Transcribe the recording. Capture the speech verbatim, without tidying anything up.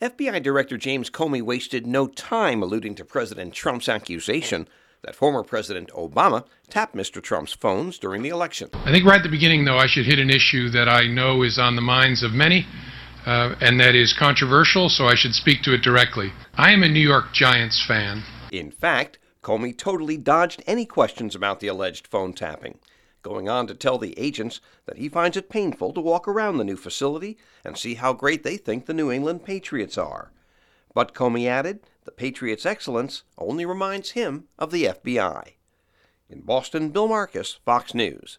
F B I Director James Comey wasted no time alluding to President Trump's accusation that former President Obama tapped Mister Trump's phones during the election. I think right at the beginning, though, I should hit an issue that I know is on the minds of many, uh, and that is controversial, so I should speak to it directly. I am a New York Giants fan. In fact, Comey totally dodged any questions about the alleged phone tapping, going on to tell the agents that he finds it painful to walk around the new facility and see how great they think the New England Patriots are. But Comey added, the Patriots' excellence only reminds him of the F B I. In Boston, Bill Marcus, Fox News.